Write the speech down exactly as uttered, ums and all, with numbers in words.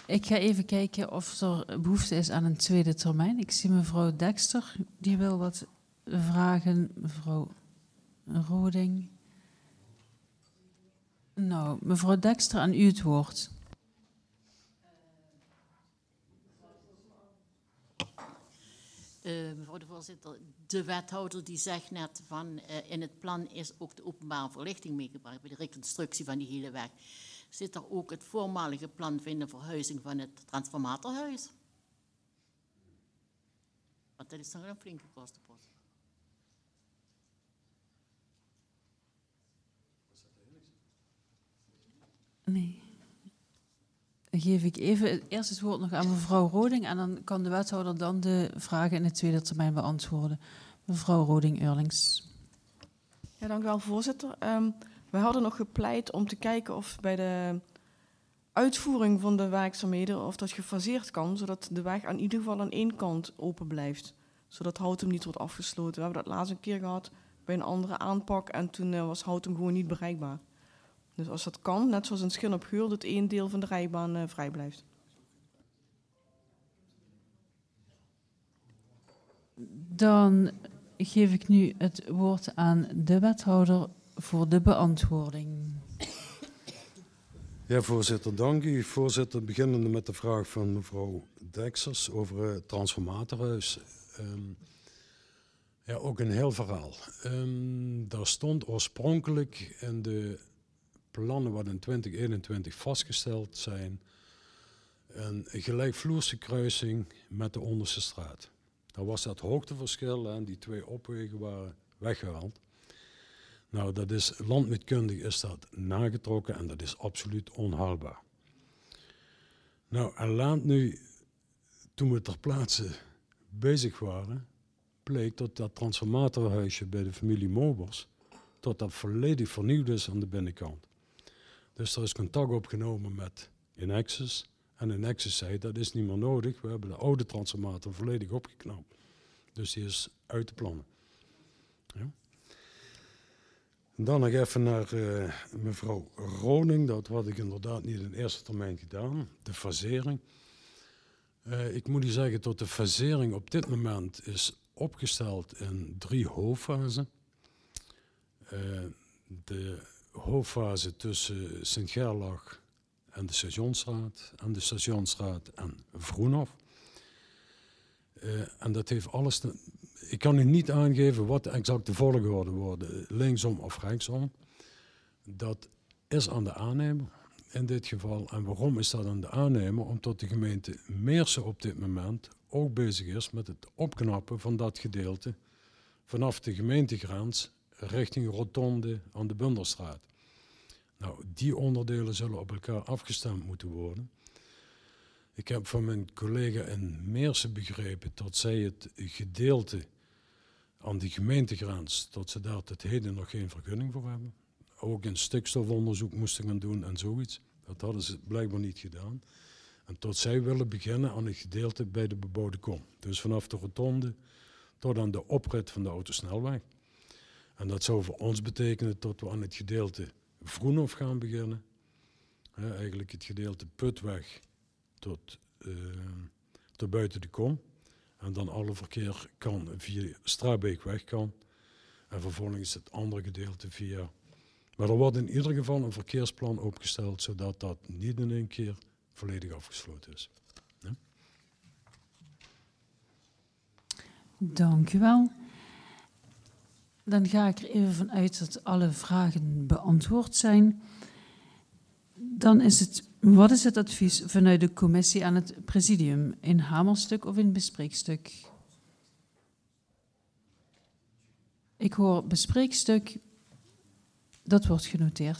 Ik ga even kijken of er behoefte is aan een tweede termijn. Ik zie mevrouw Dexter, die wil wat vragen. Mevrouw Roding. Nou, mevrouw Dexter, aan u het woord. Uh, mevrouw de voorzitter, de wethouder die zegt net van uh, in het plan is ook de openbare verlichting meegebracht bij de reconstructie van die hele weg. Zit er ook het voormalige plan van de verhuizing van het transformatorhuis? Want dat is dan een flinke kostenpost. Nee. Dan geef ik even eerst het woord nog aan mevrouw Roding en dan kan de wethouder dan de vragen in de tweede termijn beantwoorden. Mevrouw Roding-Eurlings. Ja, dank u wel, voorzitter. Um, we hadden nog gepleit om te kijken of bij de uitvoering van de werkzaamheden of dat gefaseerd kan, zodat de weg aan ieder geval aan één kant open blijft. Zodat Houtum niet wordt afgesloten. We hebben dat laatst een keer gehad bij een andere aanpak en toen uh, was Houtum gewoon niet bereikbaar. Dus als dat kan, net zoals in Schin op Geul, dat één deel van de rijbaan uh, vrij blijft. Dan geef ik nu het woord aan de wethouder voor de beantwoording. Ja, voorzitter, dank u. Voorzitter, beginnende met de vraag van mevrouw Dexers over het transformatorhuis. Um, ja, ook een heel verhaal. Um, daar stond oorspronkelijk in de plannen wat in twintig eenentwintig vastgesteld zijn een gelijkvloerse kruising met de onderste straat. Daar was dat hoogteverschil en die twee opwegen waren weggehaald. Nou, dat is landmeetkundig is dat nagetrokken en dat is absoluut onhaalbaar. Nou, en laat nu, toen we ter plaatse bezig waren, bleek dat dat transformatorhuisje bij de familie Mobers, tot dat volledig vernieuwd is aan de binnenkant. Dus er is contact opgenomen met Inexus. En Inexus zei, dat is niet meer nodig. We hebben de oude transformator volledig opgeknapt. Dus die is uit de plannen. Ja. Dan nog even naar uh, mevrouw Roding. Dat had ik inderdaad niet in eerste termijn gedaan. De fasering. Uh, ik moet u zeggen dat de fasering op dit moment is opgesteld in drie hoofdfasen. Uh, de hoofdfase tussen Sint-Gerlach en de Stationsstraat en de Stationsstraat en Vroenhof. Uh, en dat heeft alles... Te, ik kan u niet aangeven wat de exacte volgorde worden, linksom of rechtsom. Dat is aan de aannemer in dit geval. En waarom is dat aan de aannemer? Omdat de gemeente Meersen op dit moment ook bezig is met het opknappen van dat gedeelte vanaf de gemeentegrens richting Rotonde aan de Bunderstraat. Nou, die onderdelen zullen op elkaar afgestemd moeten worden. Ik heb van mijn collega in Meersen begrepen dat zij het gedeelte aan de gemeentegrens, dat ze daar tot heden nog geen vergunning voor hebben. Ook een stikstofonderzoek moesten gaan doen en zoiets. Dat hadden ze blijkbaar niet gedaan. En tot zij willen beginnen aan het gedeelte bij de bebouwde kom. Dus vanaf de rotonde tot aan de oprit van de autosnelweg. En dat zou voor ons betekenen dat we aan het gedeelte Vroenhof gaan beginnen. He, eigenlijk het gedeelte Putweg tot, uh, tot buiten de kom. En dan alle verkeer kan via Straatbeekweg kan. En vervolgens het andere gedeelte via... Maar er wordt in ieder geval een verkeersplan opgesteld, zodat dat niet in één keer volledig afgesloten is. Ja? Dank u wel. Dan ga ik er even vanuit dat alle vragen beantwoord zijn. Dan is het, wat is het advies vanuit de commissie aan het presidium? In hamerstuk of in bespreekstuk? Ik hoor bespreekstuk. Dat wordt genoteerd.